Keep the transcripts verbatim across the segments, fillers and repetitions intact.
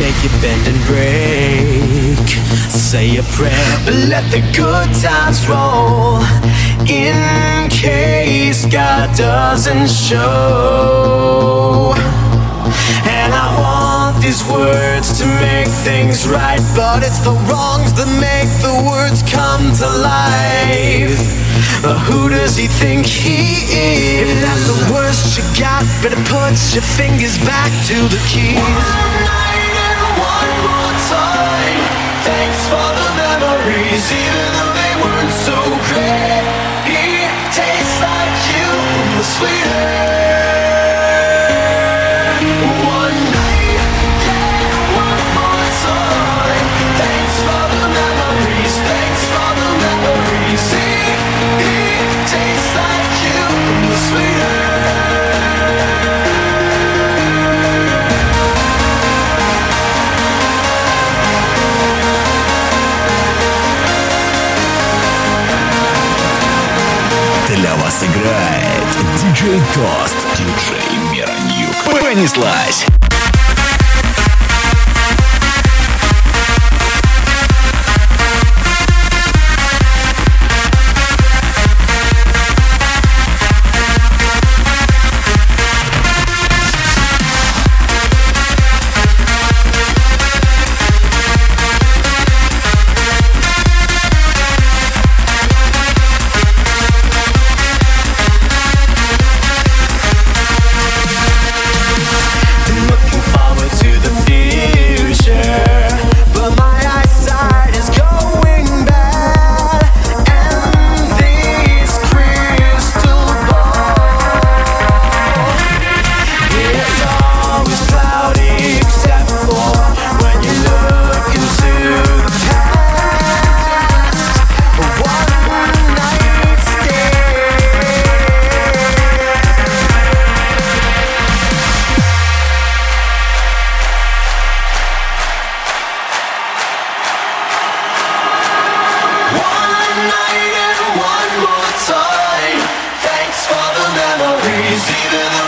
make it bend and break. Say a prayer, but let the good times roll. In case God doesn't show. And I want these words to make things right, but it's the wrongs that make the words come to life. But who does he think he is? If that's the worst you got, better put your fingers back to the keys. One night and one more time. Thanks for the memories, even though they weren't so great. He tastes like you, the sweeter. Для вас играет диджей Тост, диджей Миронюк. Понеслась!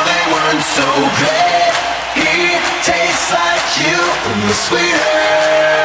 So great, he tastes like you, the sweeter.